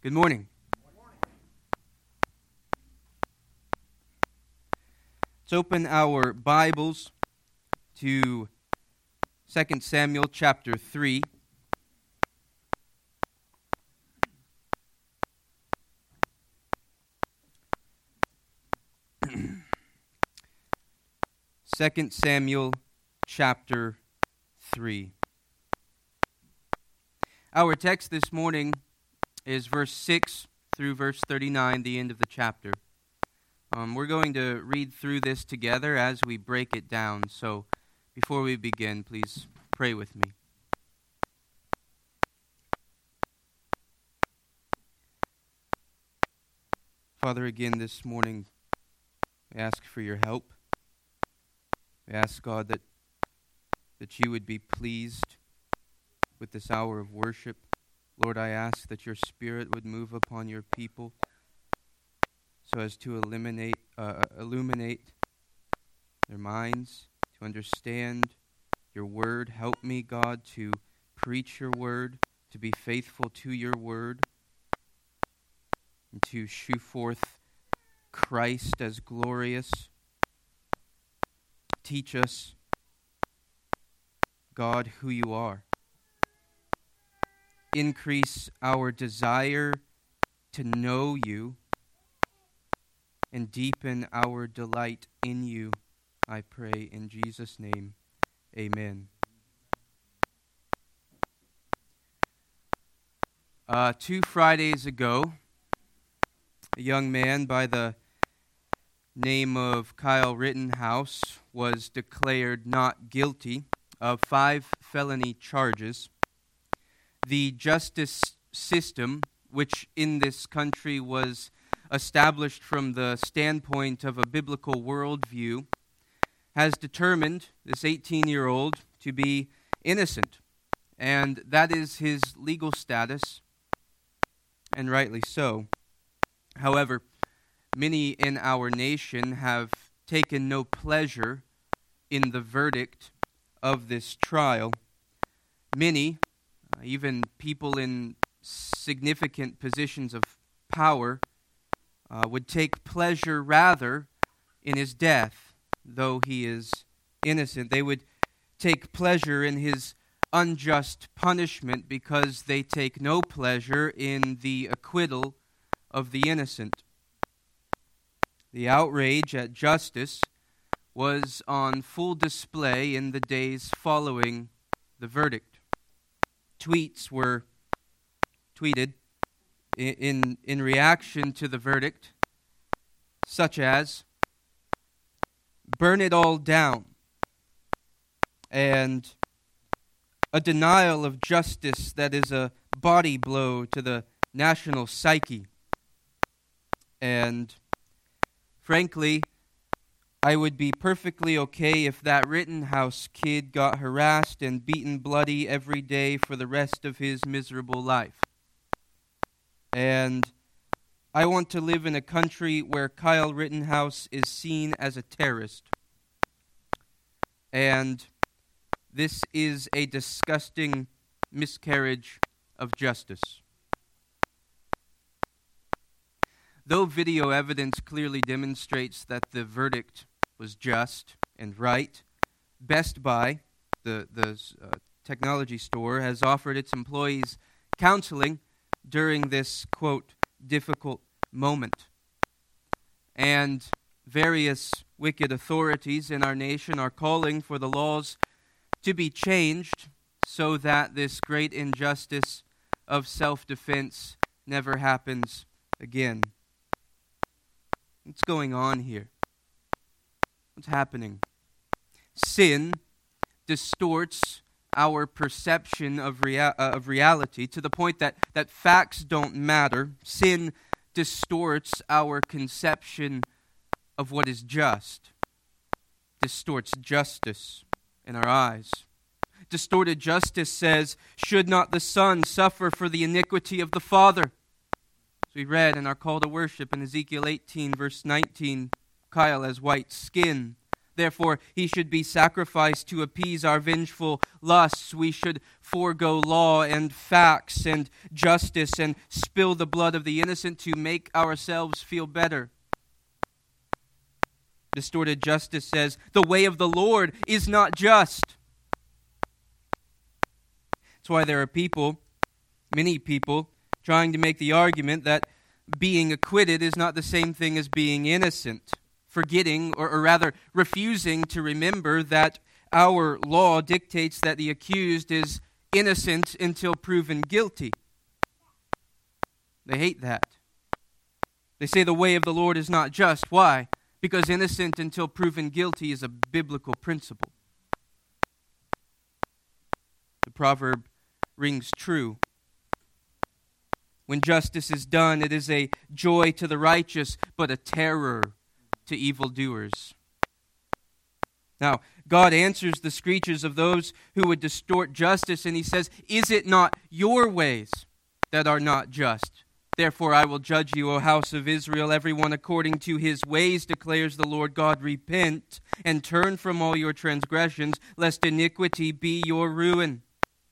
Good morning. Let's open our Bibles to 2 Samuel chapter 3. Second Samuel chapter 3. Our text this morning is verse 6 through verse 39, the end of the chapter. We're going to read through this together as we break it down. So before we begin, please pray with me. Father, again this morning, we ask for your help. We ask, God, that you would be pleased with this hour of worship. Lord, I ask that your Spirit would move upon your people so as to illuminate their minds, to understand your word. Help me, God, to preach your word, to be faithful to your word, and to shew forth Christ as glorious. Teach us, God, who you are. Increase our desire to know you and deepen our delight in you, I pray in Jesus' name. Amen. 2 Fridays ago, a young man by the name of Kyle Rittenhouse was declared not guilty of 5 felony charges. The justice system, which in this country was established from the standpoint of a biblical worldview, has determined this 18-year-old to be innocent. And that is his legal status, and rightly so. However, many in our nation have taken no pleasure in the verdict of this trial. Many, even people in significant positions of power, would take pleasure rather in his death, though he is innocent. They would take pleasure in his unjust punishment because they take no pleasure in the acquittal of the innocent. The outrage at justice was on full display in the days following the verdict. Tweets were tweeted in reaction to the verdict, such as, "Burn it all down," and "A denial of justice that is a body blow to the national psyche." And frankly, I would be perfectly okay if that Rittenhouse kid got harassed and beaten bloody every day for the rest of his miserable life. And I want to live in a country where Kyle Rittenhouse is seen as a terrorist. And this is a disgusting miscarriage of justice. Though video evidence clearly demonstrates that the verdict was just and right, Best Buy, the technology store, has offered its employees counseling during this, quote, difficult moment. And various wicked authorities in our nation are calling for the laws to be changed so that this great injustice of self-defense never happens again. What's going on here? What's happening? Sin distorts our perception of reality to the point that facts don't matter. Sin distorts our conception of what is just. Distorts justice in our eyes. Distorted justice says, "Should not the Son suffer for the iniquity of the Father?" As we read in our call to worship in Ezekiel 18, verse 19, Kyle has white skin, Therefore, he should be sacrificed to appease our vengeful lusts. We should forego law and facts and justice and spill the blood of the innocent to make ourselves feel better. Distorted justice says, the way of the Lord is not just. That's why there are people, many people, trying to make the argument that being acquitted is not the same thing as being innocent, forgetting, or rather refusing to remember that our law dictates that the accused is innocent until proven guilty. They hate that. They say the way of the Lord is not just. Why? Because innocent until proven guilty is a biblical principle. The proverb rings true. When justice is done, it is a joy to the righteous, but a terror to evildoers. Now, God answers the screeches of those who would distort justice, and he says, is it not your ways that are not just? Therefore I will judge you, O house of Israel, everyone according to his ways, declares the Lord God. Repent and turn from all your transgressions, lest iniquity be your ruin.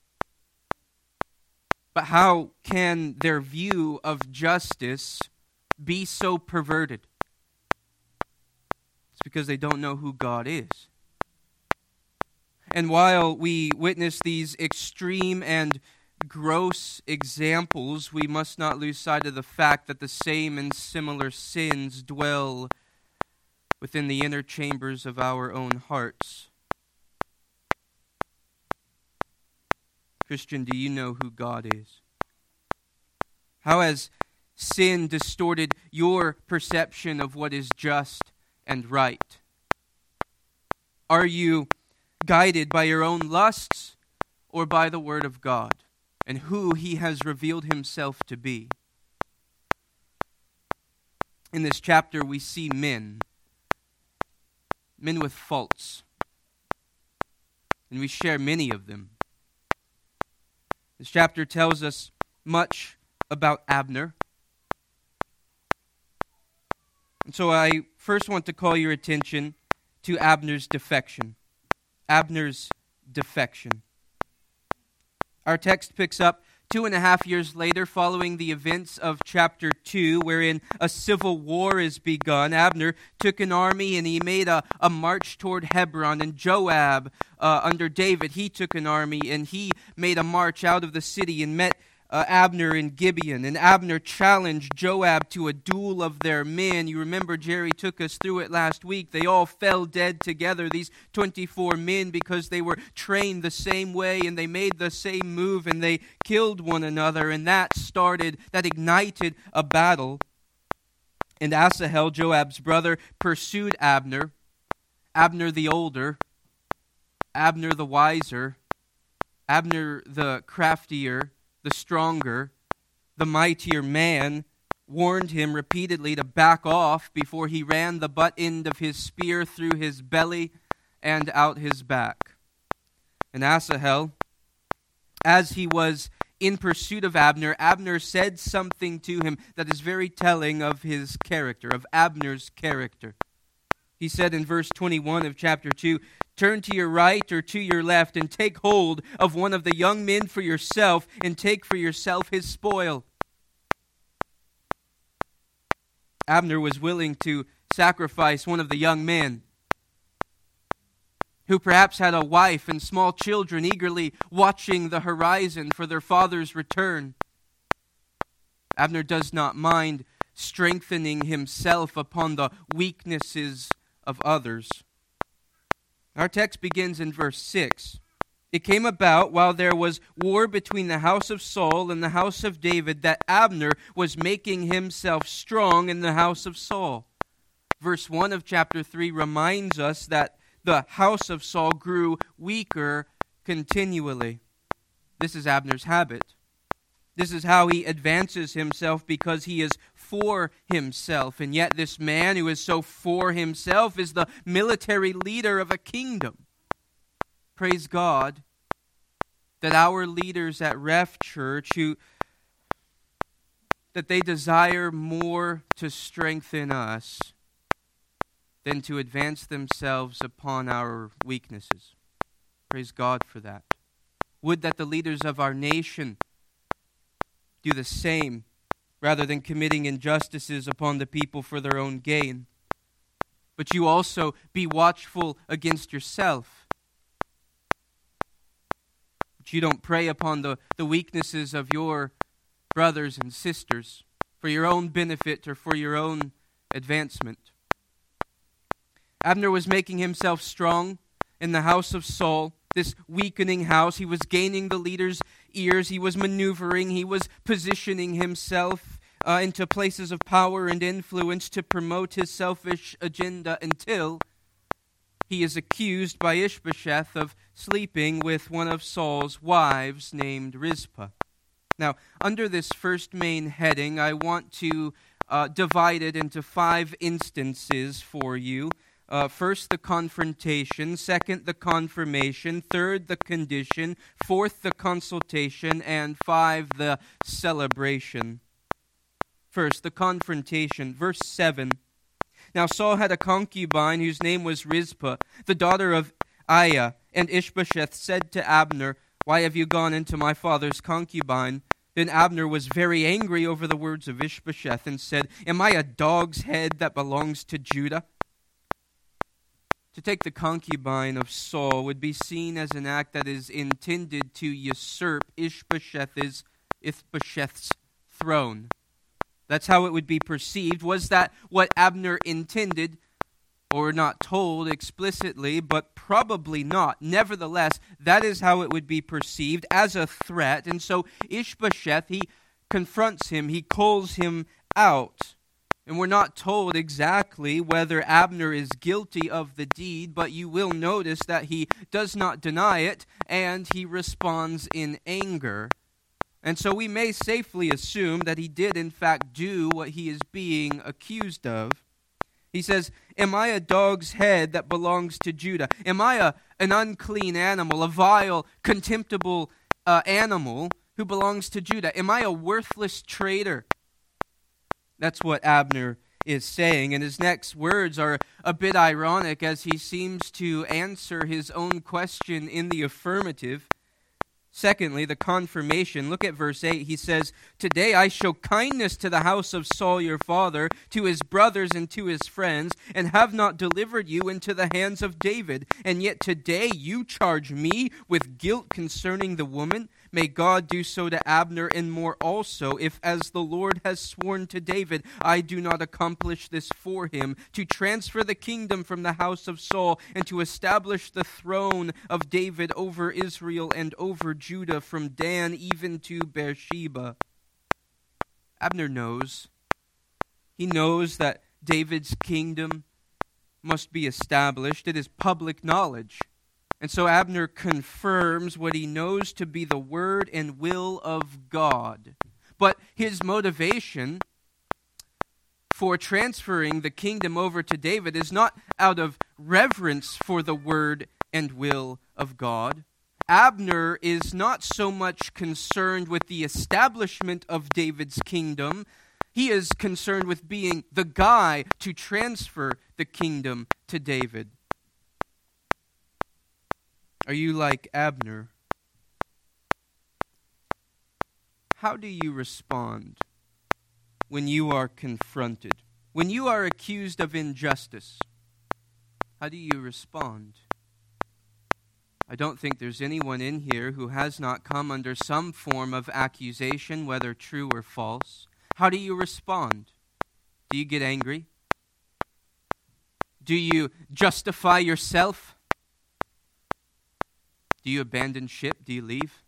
But how can their view of justice be so perverted? It's because they don't know who God is. And while we witness these extreme and gross examples, we must not lose sight of the fact that the same and similar sins dwell within the inner chambers of our own hearts. Christian, do you know who God is? How has sin distorted your perception of what is just and right? Are you guided by your own lusts or by the Word of God and who He has revealed Himself to be? In this chapter, we see men with faults, and we share many of them. This chapter tells us much about Abner. And so I first want to call your attention to Abner's defection. Abner's defection. Our text picks up 2.5 years later, following the events of chapter 2, wherein a civil war is begun. Abner took an army and he made a march toward Hebron. And Joab, under David, he took an army and he made a march out of the city and met Abner in Gibeon. And Abner challenged Joab to a duel of their men. You remember Jerry took us through it last week. They all fell dead together, these 24 men, because they were trained the same way and they made the same move and they killed one another. And that ignited a battle. And Asahel, Joab's brother, pursued Abner. Abner the older, Abner the wiser, Abner the craftier, the stronger, the mightier man, warned him repeatedly to back off before he ran the butt end of his spear through his belly and out his back. And Asahel, as he was in pursuit of Abner, Abner said something to him that is very telling of his character, of Abner's character. He said in verse 21 of chapter 2, "Turn to your right or to your left and take hold of one of the young men for yourself and take for yourself his spoil." Abner was willing to sacrifice one of the young men who perhaps had a wife and small children eagerly watching the horizon for their father's return. Abner does not mind strengthening himself upon the weaknesses of others. Our text begins in verse 6. "It came about while there was war between the house of Saul and the house of David that Abner was making himself strong in the house of Saul." Verse 1 of chapter 3 reminds us that the house of Saul grew weaker continually. This is Abner's habit. This is how he advances himself, because he is for himself. And yet this man who is so for himself is the military leader of a kingdom. Praise God that our leaders at Ref Church, that they desire more to strengthen us than to advance themselves upon our weaknesses. Praise God for that. Would that the leaders of our nation do the same, rather than committing injustices upon the people for their own gain. But you also be watchful against yourself. But you don't prey upon the weaknesses of your brothers and sisters for your own benefit or for your own advancement. Abner was making himself strong in the house of Saul, this weakening house. He was gaining the leader's ears. He was maneuvering. He was positioning himself into places of power and influence to promote his selfish agenda until he is accused by Ishbosheth of sleeping with one of Saul's wives named Rizpah. Now, under this first main heading, I want to divide it into 5 instances for you. First, the confrontation. Second, the confirmation. Third, the condition. Fourth, the consultation. And 5, the celebration. First, the confrontation. Verse 7. Now Saul had a concubine whose name was Rizpah, the daughter of Aiah. And Ishbosheth said to Abner, "Why have you gone into my father's concubine?" Then Abner was very angry over the words of Ishbosheth and said, "Am I a dog's head that belongs to Judah?" To take the concubine of Saul would be seen as an act that is intended to usurp Ishbosheth's throne. That's how it would be perceived. Was that what Abner intended? Or not told explicitly, but probably not. Nevertheless, that is how it would be perceived, as a threat. And so Ishbosheth, he confronts him, he calls him out. And we're not told exactly whether Abner is guilty of the deed, but you will notice that he does not deny it, and he responds in anger. And so we may safely assume that he did in fact do what he is being accused of. He says, "Am I a dog's head that belongs to Judah? Am I an unclean animal, a vile, contemptible animal who belongs to Judah? Am I a worthless traitor?" That's what Abner is saying, and his next words are a bit ironic as he seems to answer his own question in the affirmative. Secondly, the confirmation. Look at verse 8. He says, "Today I show kindness to the house of Saul your father, to his brothers and to his friends, and have not delivered you into the hands of David. And yet today you charge me with guilt concerning the woman. May God do so to Abner and more also, if as the Lord has sworn to David, I do not accomplish this for him, to transfer the kingdom from the house of Saul and to establish the throne of David over Israel and over Judah from Dan even to Beersheba." Abner knows. He knows that David's kingdom must be established. It is public knowledge. And so Abner confirms what he knows to be the word and will of God. But his motivation for transferring the kingdom over to David is not out of reverence for the word and will of God. Abner is not so much concerned with the establishment of David's kingdom. He is concerned with being the guy to transfer the kingdom to David. Are you like Abner? How do you respond when you are confronted? When you are accused of injustice, how do you respond? I don't think there's anyone in here who has not come under some form of accusation, whether true or false. How do you respond? Do you get angry? Do you justify yourself? Do you abandon ship? Do you leave?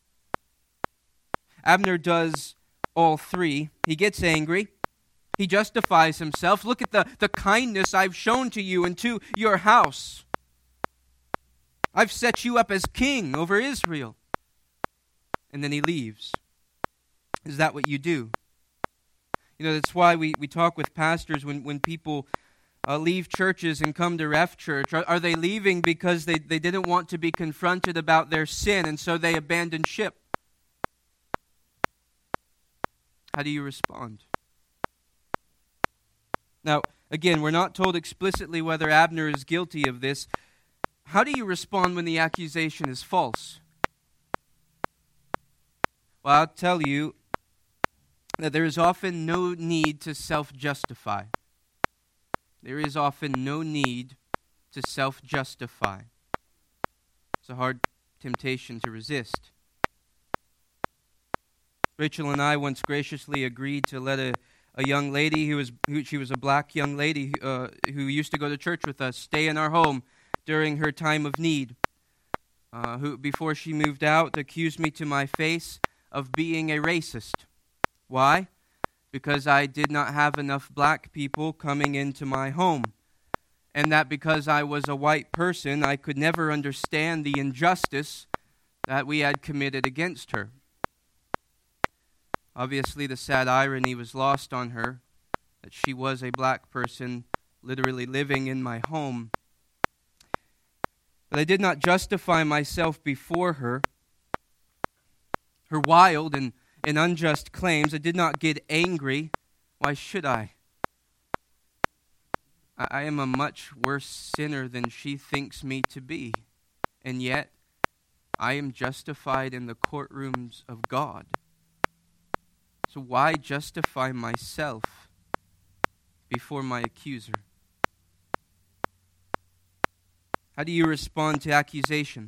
Abner does all three. He gets angry. He justifies himself. Look at the kindness I've shown to you and to your house. I've set you up as king over Israel. And then he leaves. Is that what you do? You know, that's why we talk with pastors when people leave churches and come to Ref Church. Are they leaving because they didn't want to be confronted about their sin and so they abandoned ship? How do you respond? Now, Again, we're not told explicitly whether Abner is guilty of this. How do you respond when the accusation is false? Well, I'll tell you that there is often no need to self-justify. There is often no need to self-justify. It's a hard temptation to resist. Rachel and I once graciously agreed to let a young lady she was a black young lady who used to go to church with us stay in our home during her time of need. Who, before she moved out, accused me to my face of being a racist. Why? Because I did not have enough black people coming into my home. And that because I was a white person, I could never understand the injustice that we had committed against her. Obviously, the sad irony was lost on her, that she was a black person literally living in my home. But I did not justify myself before her. Her wild and unjust claims, I did not get angry. Why should I? I am a much worse sinner than she thinks me to be. And yet, I am justified in the courtrooms of God. So why justify myself before my accuser? How do you respond to accusation?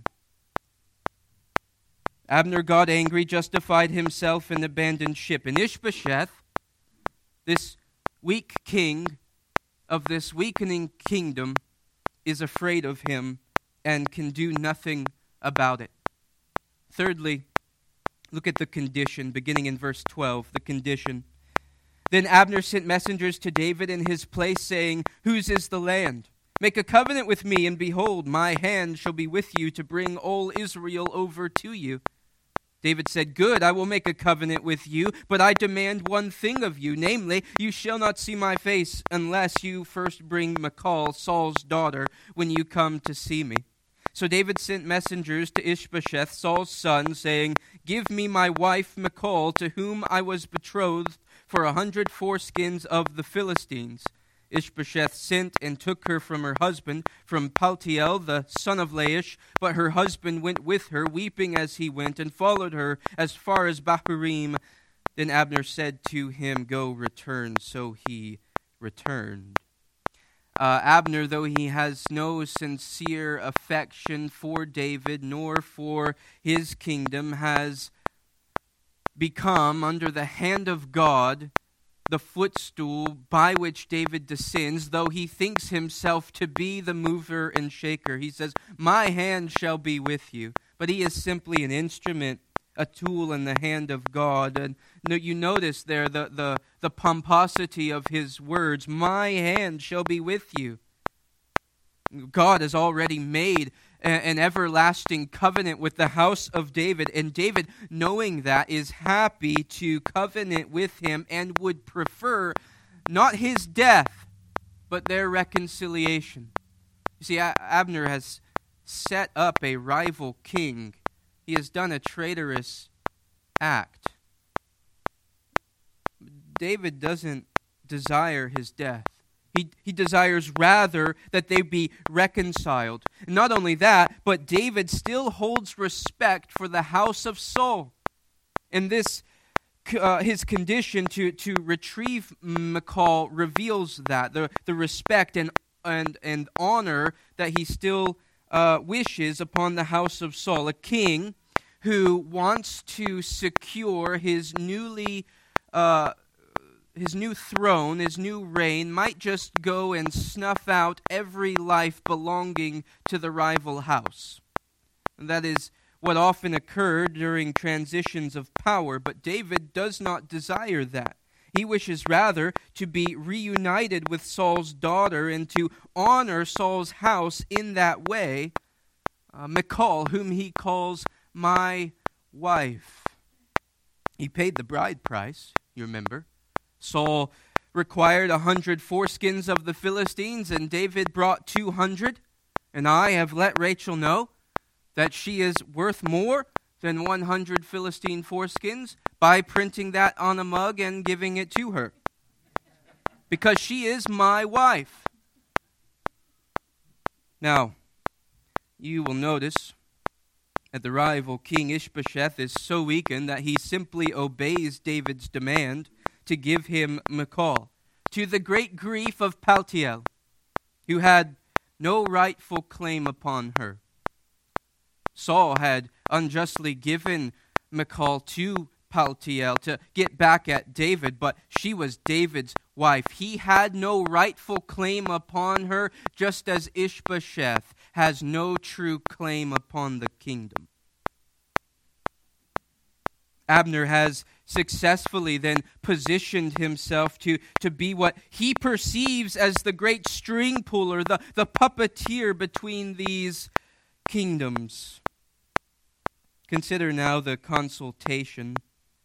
Abner got angry, justified himself, and abandoned ship. And Ishbosheth, this weak king of this weakening kingdom, is afraid of him and can do nothing about it. Thirdly, look at the condition, beginning in verse 12, the condition. Then Abner sent messengers to David in his place, saying, "Whose is the land? Make a covenant with me, and behold, my hand shall be with you to bring all Israel over to you." David said, "Good, I will make a covenant with you, but I demand one thing of you, namely, you shall not see my face unless you first bring Michal, Saul's daughter, when you come to see me." So David sent messengers to Ishbosheth, Saul's son, saying, "Give me my wife Michal, to whom I was betrothed, for 100 foreskins of the Philistines." Ishbosheth sent and took her from her husband, from Paltiel, the son of Laish, but her husband went with her, weeping as he went, and followed her as far as Bahurim. Then Abner said to him, "Go, return." So he returned. Abner, though he has no sincere affection for David nor for his kingdom, has become, under the hand of God, the footstool by which David descends, though he thinks himself to be the mover and shaker. He says, "My hand shall be with you." But he is simply an instrument, a tool in the hand of God. And you notice there the pomposity of his words, "My hand shall be with you." God has already made an everlasting covenant with the house of David, and David, knowing that, is happy to covenant with him and would prefer not his death, but their reconciliation. You see, Abner has set up a rival king. He has done a traitorous act. David doesn't desire his death. He desires rather that they be reconciled. Not only that, but David still holds respect for the house of Saul. And this, his condition to retrieve Michal reveals that, the respect and honor that he still wishes upon the house of Saul. A king who wants to secure his new throne, his new reign, might just go and snuff out every life belonging to the rival house. And that is what often occurred during transitions of power, but David does not desire that. He wishes rather to be reunited with Saul's daughter and to honor Saul's house in that way. Michal, whom he calls "my wife." He paid the bride price, you remember. Saul required 100 foreskins of the Philistines, and David brought 200. And I have let Rachel know that she is worth more than 100 Philistine foreskins by printing that on a mug and giving it to her. because she is my wife. Now, you will notice that the rival king Ishbosheth is so weakened that he simply obeys David's demand to give him Michal, to the great grief of Paltiel, who had no rightful claim upon her. Saul had unjustly given Michal to Paltiel to get back at David, but she was David's wife. He had no rightful claim upon her, just as Ishbosheth has no true claim upon the kingdom. Abner has successfully then positioned himself to be what he perceives as the great string puller, the puppeteer between these kingdoms. Consider now the consultation,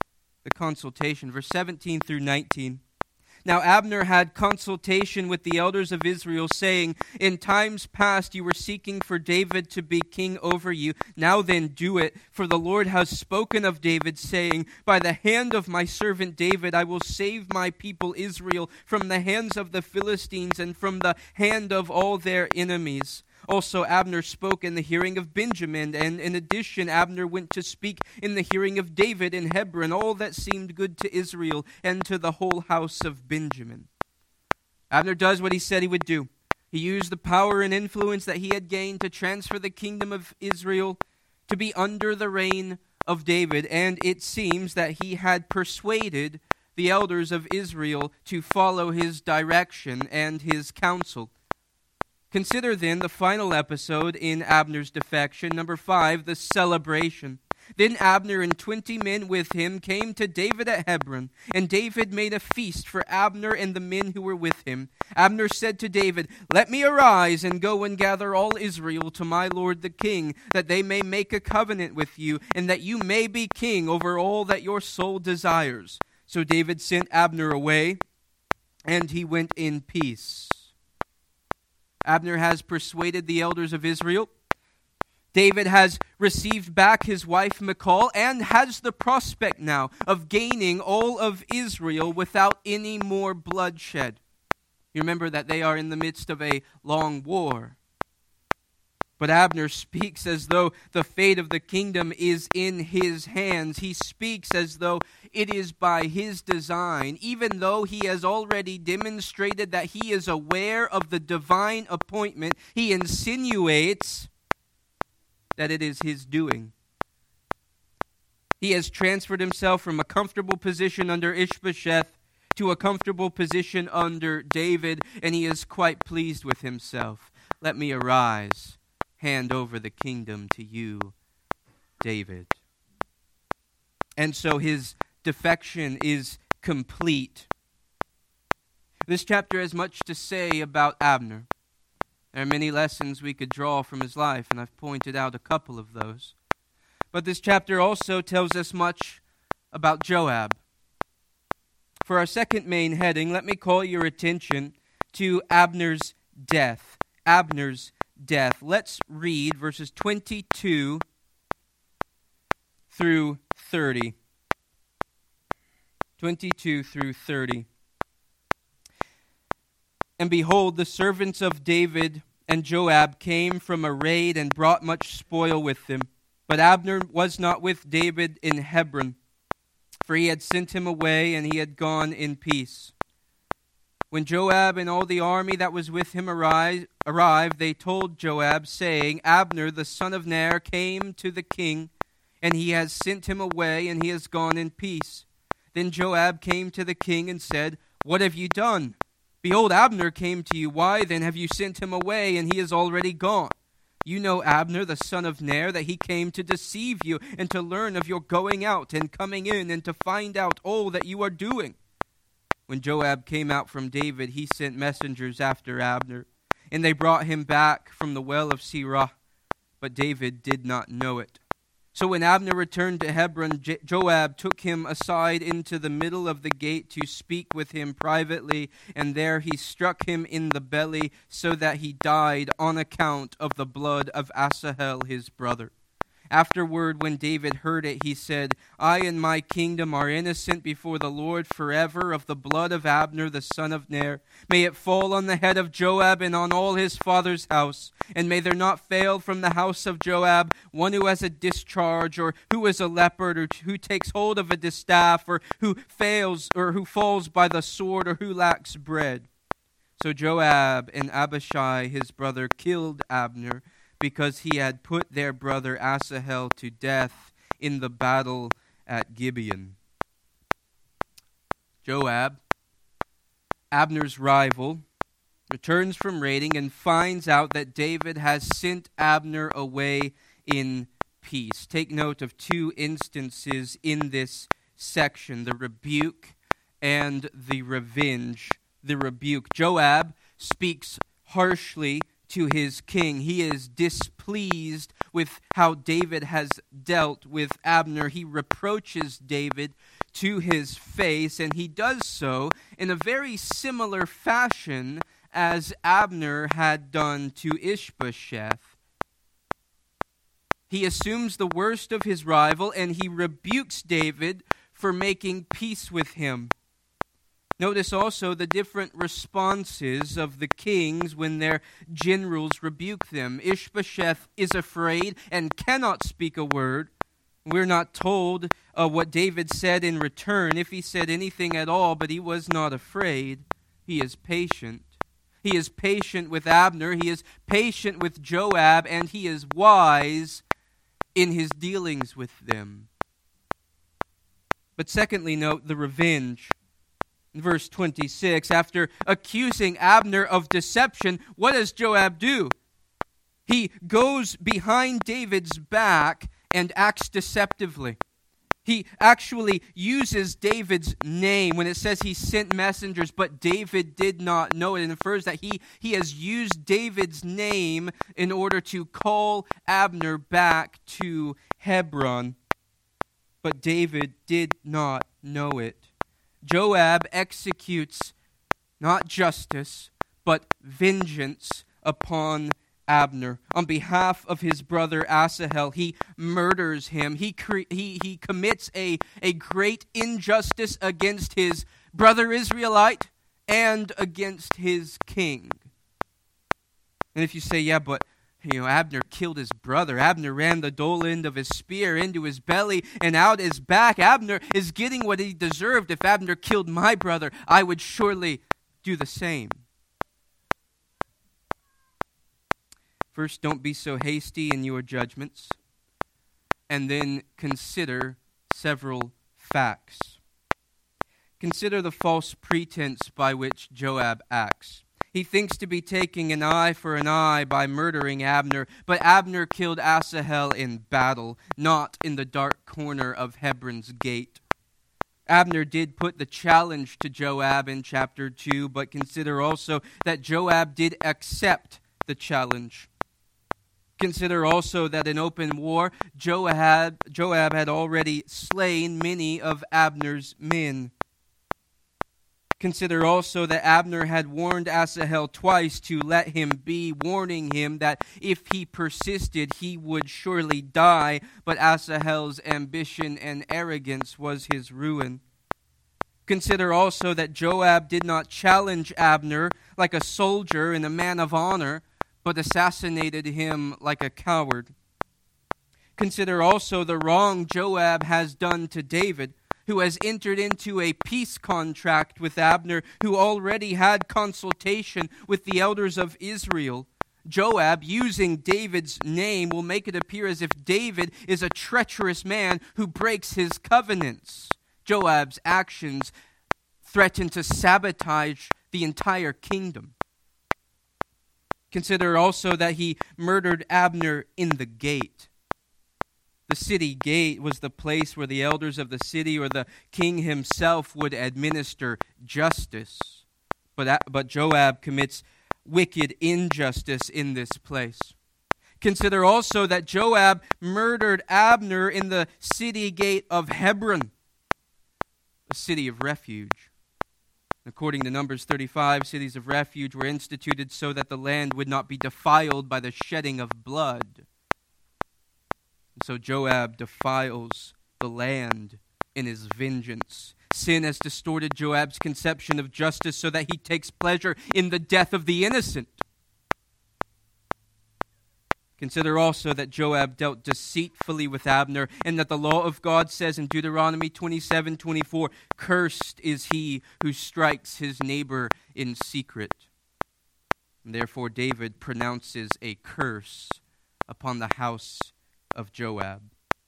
verse 17 through 19. Now Abner had consultation with the elders of Israel, saying, in times past you were seeking for David to be king over you. Now then do it, for the Lord has spoken of David, saying, by the hand of my servant David I will save my people Israel from the hands of the Philistines and from the hand of all their enemies. Also Abner spoke in the hearing of Benjamin, and in addition Abner went to speak in the hearing of David in Hebron, all that seemed good to Israel and to the whole house of Benjamin. Abner does what he said he would do. He used the power and influence that he had gained to transfer the kingdom of Israel to be under the reign of David, and it seems that he had persuaded the elders of Israel to follow his direction and his counsel. Consider then the final episode in Abner's defection, number 5, the celebration. Then Abner and 20 men with him came to David at Hebron, and David made a feast for Abner and the men who were with him. Abner said to David, let me arise and go and gather all Israel to my lord the king, that they may make a covenant with you, and that you may be king over all that your soul desires. So David sent Abner away, and he went in peace. Abner has persuaded the elders of Israel. David has received back his wife Michal and has the prospect now of gaining all of Israel without any more bloodshed. You remember that they are in the midst of a long war. But Abner speaks as though the fate of the kingdom is in his hands. He speaks as though it is by his design, even though he has already demonstrated that he is aware of the divine appointment. He insinuates that it is his doing. He has transferred himself from a comfortable position under Ishbosheth to a comfortable position under David, and he is quite pleased with himself. Let me arise, hand over the kingdom to you, David. And so his defection is complete. This chapter has much to say about Abner. There are many lessons we could draw from his life, and I've pointed out a couple of those. But this chapter also tells us much about Joab. For our second main heading, let me call your attention to Abner's death. Abner's death. Let's read verses 22 through 30. 22 through 30. And behold, the servants of David and Joab came from a raid and brought much spoil with them. But Abner was not with David in Hebron, for he had sent him away, and he had gone in peace. When Joab and all the army that was with him arrived, they told Joab, saying, Abner the son of Ner came to the king, and he has sent him away, and he has gone in peace. Then Joab came to the king and said, What have you done? Behold, Abner came to you. Why then have you sent him away, and he is already gone? You know Abner the son of Ner, that he came to deceive you, and to learn of your going out and coming in, and to find out all that you are doing. When Joab came out from David, he sent messengers after Abner, and they brought him back from the well of Sirah, but David did not know it. So when Abner returned to Hebron, Joab took him aside into the middle of the gate to speak with him privately, and there he struck him in the belly, so that he died on account of the blood of Asahel his brother. Afterward, when David heard it, he said, I and my kingdom are innocent before the Lord forever of the blood of Abner the son of Ner. May it fall on the head of Joab and on all his father's house. And may there not fail from the house of Joab one who has a discharge, or who is a leopard, or who takes hold of a distaff, or who fails, or who falls by the sword, or who lacks bread. So Joab and Abishai his brother killed Abner, because he had put their brother Asahel to death in the battle at Gibeon. Joab, Abner's rival, returns from raiding and finds out that David has sent Abner away in peace. Take note of two instances in this section, the rebuke and the revenge. The rebuke. Joab speaks harshly to his king. He is displeased with how David has dealt with Abner. He reproaches David to his face, and he does so in a very similar fashion as Abner had done to Ishbosheth. He assumes the worst of his rival, and he rebukes David for making peace with him. Notice also the different responses of the kings when their generals rebuke them. Ishbosheth is afraid and cannot speak a word. We're not told what David said in return, if he said anything at all, but he was not afraid. He is patient. He is patient with Abner. He is patient with Joab, and he is wise in his dealings with them. But secondly, note the revenge. In verse 26, after accusing Abner of deception, what does Joab do? He goes behind David's back and acts deceptively. He actually uses David's name when it says he sent messengers, but David did not know it. It infers that he has used David's name in order to call Abner back to Hebron. But David did not know it. Joab executes not justice, but vengeance upon Abner. On behalf of his brother Asahel, he murders him. He commits a great injustice against his brother Israelite and against his king. And if you say, yeah, but Abner killed his brother. Abner ran the dull end of his spear into his belly and out his back. Abner is getting what he deserved. If Abner killed my brother, I would surely do the same. First, don't be so hasty in your judgments, and then consider several facts. Consider the false pretense by which Joab acts. He thinks to be taking an eye for an eye by murdering Abner, but Abner killed Asahel in battle, not in the dark corner of Hebron's gate. Abner did put the challenge to Joab in chapter 2, but consider also that Joab did accept the challenge. Consider also that in open war, Joab had already slain many of Abner's men. Consider also that Abner had warned Asahel twice to let him be, warning him that if he persisted, he would surely die, but Asahel's ambition and arrogance was his ruin. Consider also that Joab did not challenge Abner like a soldier and a man of honor, but assassinated him like a coward. Consider also the wrong Joab has done to David, who has entered into a peace contract with Abner, who already had consultation with the elders of Israel. Joab, using David's name, will make it appear as if David is a treacherous man who breaks his covenants. Joab's actions threaten to sabotage the entire kingdom. Consider also that he murdered Abner in the gate. The city gate was the place where the elders of the city or the king himself would administer justice. But Joab commits wicked injustice in this place. Consider also that Joab murdered Abner in the city gate of Hebron, a city of refuge. According to Numbers 35, cities of refuge were instituted so that the land would not be defiled by the shedding of blood. So Joab defiles the land in his vengeance. Sin has distorted Joab's conception of justice so that he takes pleasure in the death of the innocent. Consider also that Joab dealt deceitfully with Abner, and that the law of God says in Deuteronomy 27:24, "Cursed is he who strikes his neighbor in secret." And therefore David pronounces a curse upon the house of Joab.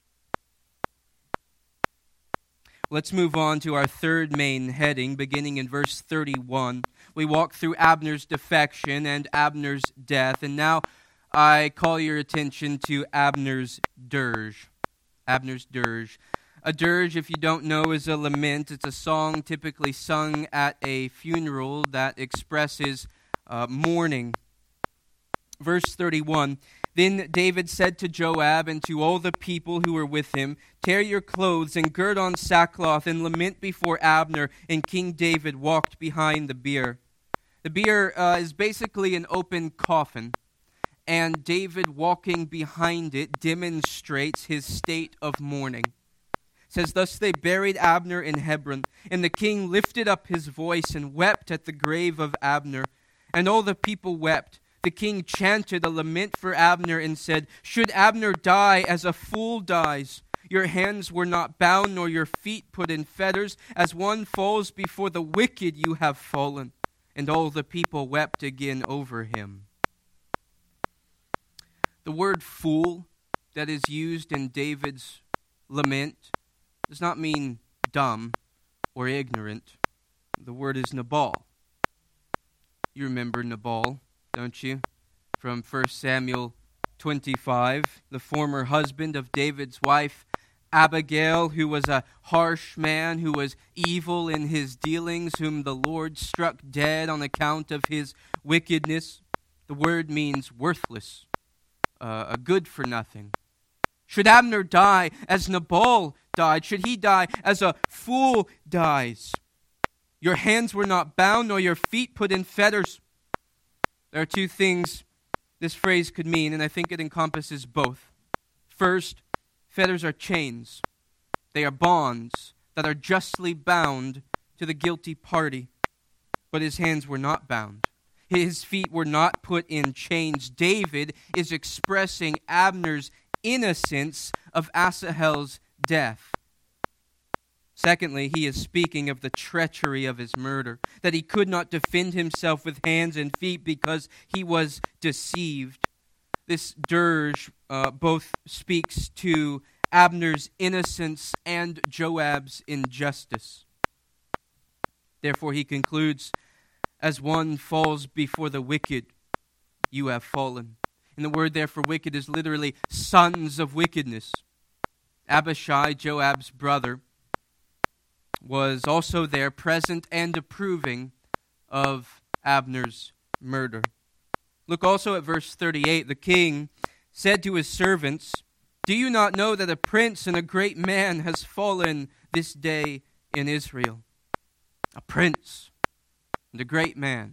Let's move on to our third main heading, beginning in verse 31. We walk through Abner's defection and Abner's death, and now I call your attention to Abner's dirge. Abner's dirge. A dirge, if you don't know, is a lament. It's a song typically sung at a funeral that expresses mourning. Verse 31, "Then David said to Joab and to all the people who were with him, 'Tear your clothes and gird on sackcloth and lament before Abner.' And King David walked behind the bier." The bier is basically an open coffin, and David walking behind it demonstrates his state of mourning. It says, "Thus they buried Abner in Hebron, and the king lifted up his voice and wept at the grave of Abner. And all the people wept. The king chanted a lament for Abner and said, 'Should Abner die as a fool dies? Your hands were not bound, nor your feet put in fetters. As one falls before the wicked, you have fallen.' And all the people wept again over him." The word fool that is used in David's lament does not mean dumb or ignorant. The word is Nabal. You remember Nabal, don't you? From 1 Samuel 25, the former husband of David's wife, Abigail, who was a harsh man, who was evil in his dealings, whom the Lord struck dead on account of his wickedness. The word means worthless. A good for nothing. Should Abner die as Nabal died? Should he die as a fool dies? Your hands were not bound, nor your feet put in fetters. There are two things this phrase could mean, and I think it encompasses both. First, fetters are chains. They are bonds that are justly bound to the guilty party, but his hands were not bound. His feet were not put in chains. David is expressing Abner's innocence of Asahel's death. Secondly, he is speaking of the treachery of his murder, that he could not defend himself with hands and feet because he was deceived. This dirge both speaks to Abner's innocence and Joab's injustice. Therefore, he concludes, "As one falls before the wicked, you have fallen." And the word there for wicked is literally sons of wickedness. Abishai, Joab's brother, was also there, present and approving of Abner's murder. Look also at verse 38. "The king said to his servants, 'Do you not know that a prince and a great man has fallen this day in Israel?'" A prince and a great man.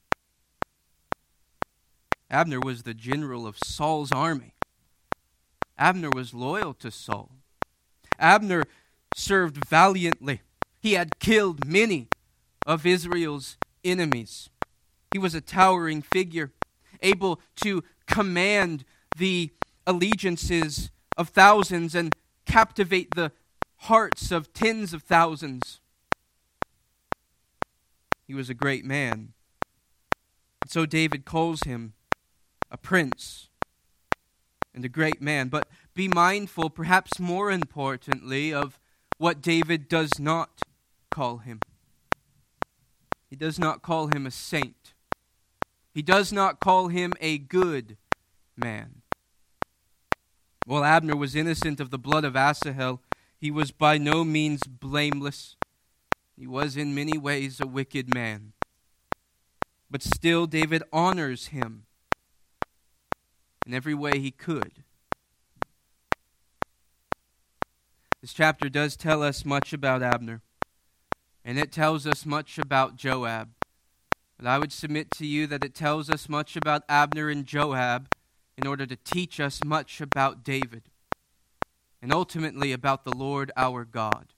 Abner was the general of Saul's army. Abner was loyal to Saul. Abner served valiantly. He had killed many of Israel's enemies. He was a towering figure, able to command the allegiances of thousands and captivate the hearts of tens of thousands. He was a great man. And so David calls him a prince and a great man. But be mindful, perhaps more importantly, of what David does not call him. He does not call him a saint. He does not call him a good man. While Abner was innocent of the blood of Asahel, he was by no means blameless. He was in many ways a wicked man. But still, David honors him in every way he could. This chapter does tell us much about Abner, and it tells us much about Joab. But I would submit to you that it tells us much about Abner and Joab in order to teach us much about David. and ultimately about the Lord our God.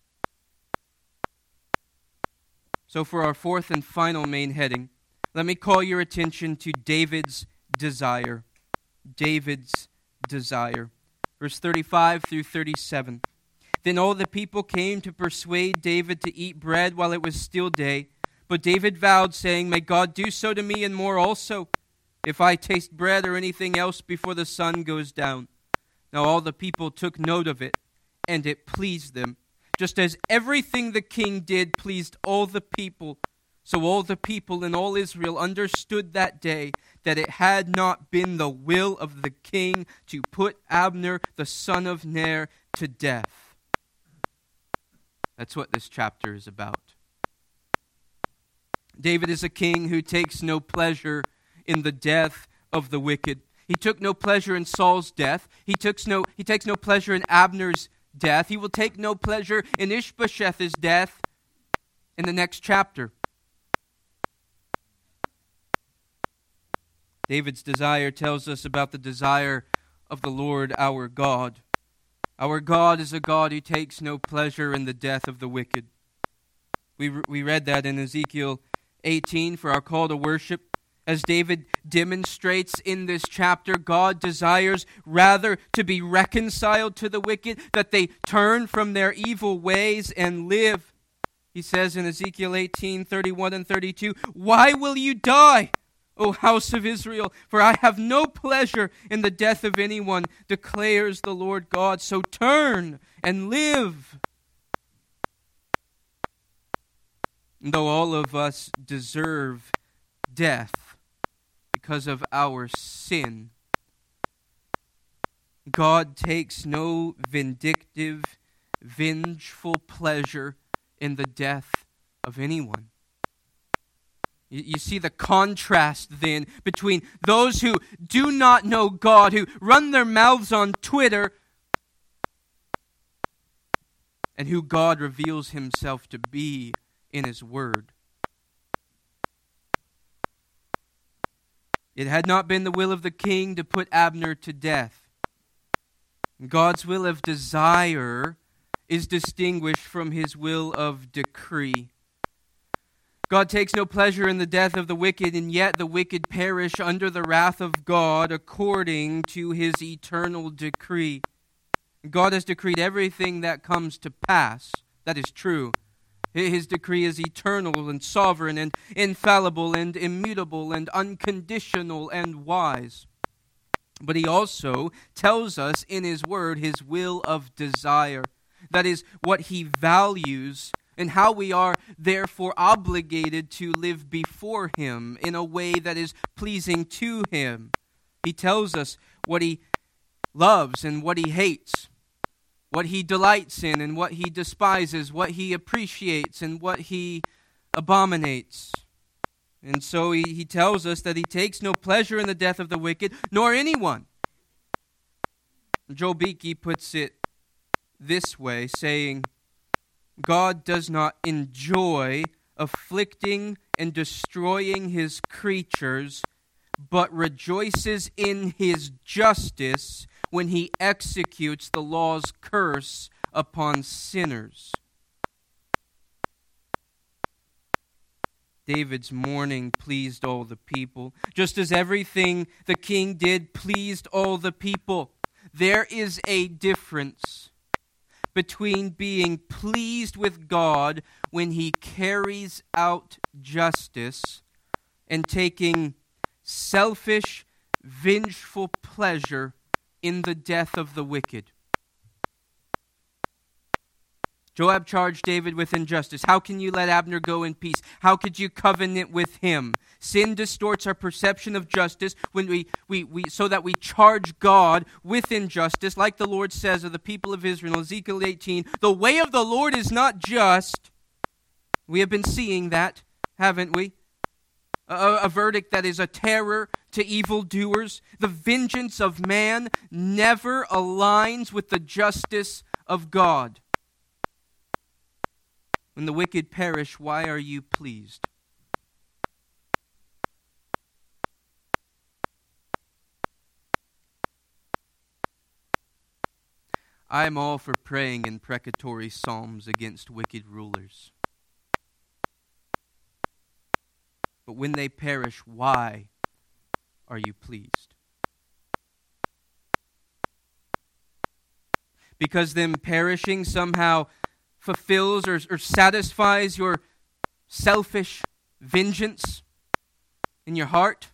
So for our fourth and final main heading, let me call your attention to David's desire. David's desire. Verse 35 through 37. Then all the people came to persuade David to eat bread while it was still day. But David vowed, saying, May God do so to me and more also, if I taste bread or anything else before the sun goes down. Now all the people took note of it, and it pleased them, just as everything the king did pleased all the people. So all the people in all Israel understood that day that it had not been the will of the king to put Abner, the son of Ner, to death. That's what this chapter is about. David is a king who takes no pleasure in the death of the wicked. He took no pleasure in Saul's death. He takes no pleasure in Abner's death. He will take no pleasure in Ishbosheth's death in the next chapter. David's desire tells us about the desire of the Lord our God. Our God is a God who takes no pleasure in the death of the wicked. We read that in Ezekiel 18 for our call to worship. As David demonstrates in this chapter, God desires rather to be reconciled to the wicked, that they turn from their evil ways and live. He says in Ezekiel 18, 31 and 32, Why will you die, O house of Israel? For I have no pleasure in the death of anyone, declares the Lord God. So turn and live. And though all of us deserve death because of our sin, God takes no vindictive, vengeful pleasure in the death of anyone. You see the contrast then between those who do not know God, who run their mouths on Twitter, and who God reveals himself to be in his word. It had not been the will of the king to put Abner to death. God's will of desire is distinguished from his will of decree. God takes no pleasure in the death of the wicked, and yet the wicked perish under the wrath of God according to his eternal decree. God has decreed everything that comes to pass. That is true. His decree is eternal and sovereign and infallible and immutable and unconditional and wise. But he also tells us in his word his will of desire. That is what he values and how we are therefore obligated to live before him in a way that is pleasing to him. He tells us what he loves and what he hates, what he delights in and what he despises, what he appreciates and what he abominates. And so he tells us that he takes no pleasure in the death of the wicked, nor anyone. Joel Beeke puts it this way, saying, God does not enjoy afflicting and destroying his creatures, but rejoices in his justice when he executes the law's curse upon sinners. David's mourning pleased all the people, just as everything the king did pleased all the people. There is a difference between being pleased with God when he carries out justice and taking selfish, vengeful pleasure in the death of the wicked. Joab charged David with injustice. How can you let Abner go in peace? How could you covenant with him? Sin distorts our perception of justice when we so that we charge God with injustice, like the Lord says of the people of Israel in Ezekiel 18. The way of the Lord is not just. We have been seeing that, haven't we? A verdict that is a terror to evildoers. The vengeance of man never aligns with the justice of God. When the wicked perish, why are you pleased? I'm all for praying imprecatory psalms against wicked rulers. But when they perish, why are you pleased? Because them perishing somehow fulfills or satisfies your selfish vengeance in your heart?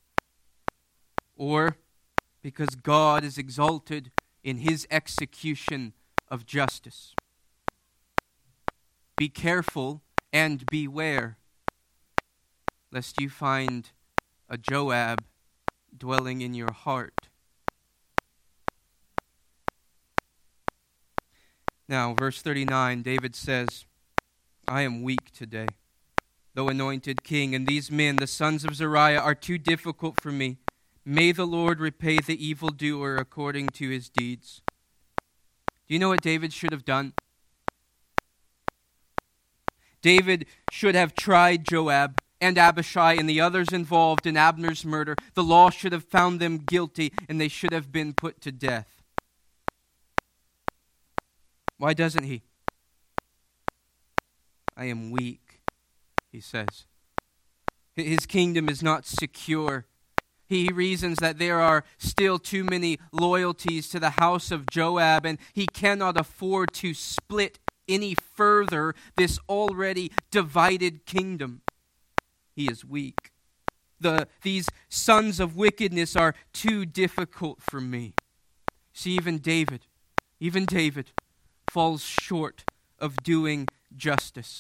Or because God is exalted in his execution of justice? Be careful and beware, lest you find a Joab dwelling in your heart. Now, verse 39, David says, I am weak today, though anointed king, and these men, the sons of Zeruiah, are too difficult for me. May the Lord repay the evildoer according to his deeds. Do you know what David should have done? David should have tried Joab and Abishai and the others involved in Abner's murder. The law should have found them guilty, and they should have been put to death. Why doesn't he? I am weak, he says. His kingdom is not secure. He reasons that there are still too many loyalties to the house of Joab, and he cannot afford to split any further this already divided kingdom. He is weak. These sons of wickedness are too difficult for me. See, even David falls short of doing justice.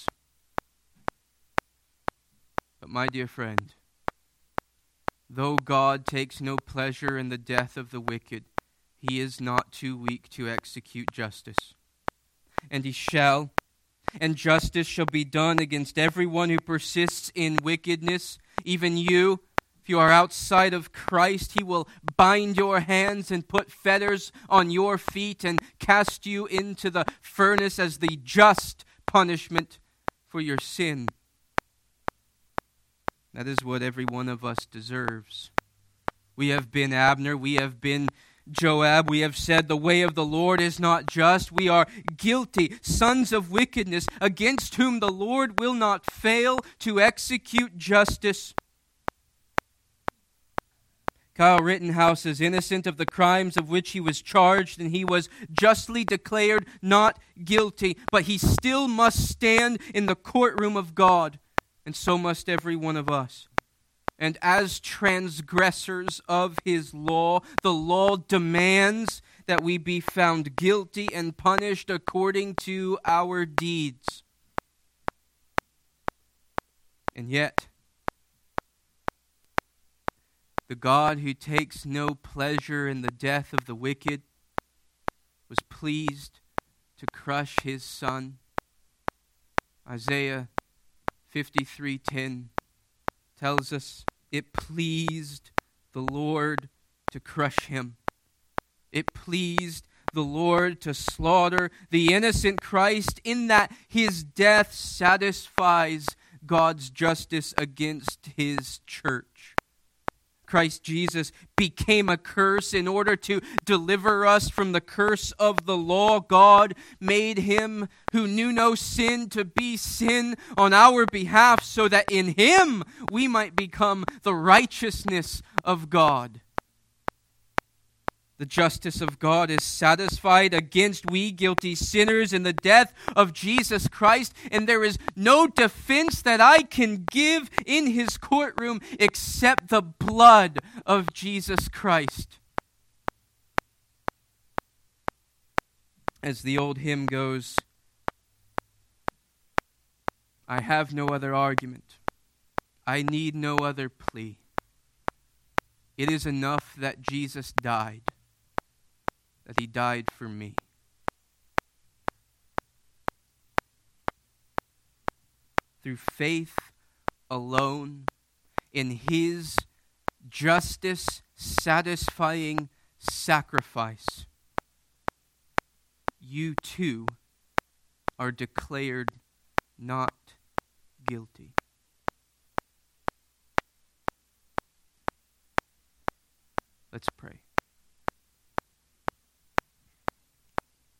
But my dear friend, though God takes no pleasure in the death of the wicked, he is not too weak to execute justice. And he shall, and justice shall be done against everyone who persists in wickedness. Even you, if you are outside of Christ, he will bind your hands and put fetters on your feet and cast you into the furnace as the just punishment for your sin. That is what every one of us deserves. We have been Abner, we have been Joab, we have said the way of the Lord is not just. We are guilty, sons of wickedness, against whom the Lord will not fail to execute justice. Kyle Rittenhouse is innocent of the crimes of which he was charged, and he was justly declared not guilty, but he still must stand in the courtroom of God, and so must every one of us. And as transgressors of his law, the law demands that we be found guilty and punished according to our deeds. And yet, the God who takes no pleasure in the death of the wicked was pleased to crush his Son. Isaiah 53:10 tells us it pleased the Lord to crush him. It pleased the Lord to slaughter the innocent Christ, in that his death satisfies God's justice against his church. Christ Jesus became a curse in order to deliver us from the curse of the law. God made him who knew no sin to be sin on our behalf, so that in him we might become the righteousness of God. The justice of God is satisfied against we guilty sinners in the death of Jesus Christ, and there is no defense that I can give in his courtroom except the blood of Jesus Christ. As the old hymn goes, I have no other argument. I need no other plea. It is enough that Jesus died, that he died for me. Through faith alone, in his justice satisfying sacrifice, you too are declared not guilty. Let's pray.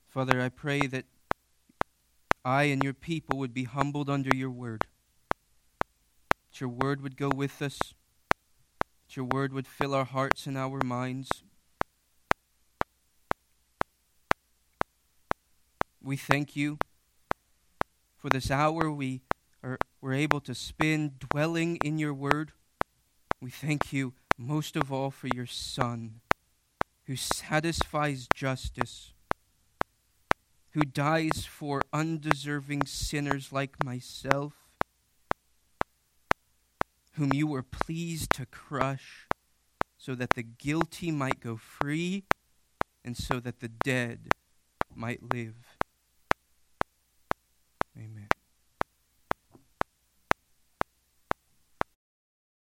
Father, I pray that I and your people would be humbled under your word. That your word would go with us. That your word would fill our hearts and our minds. We thank you for this hour we're able to spend dwelling in your word. We thank you most of all for your Son, who satisfies justice, who dies for undeserving sinners like myself, whom you were pleased to crush so that the guilty might go free and so that the dead might live. Amen.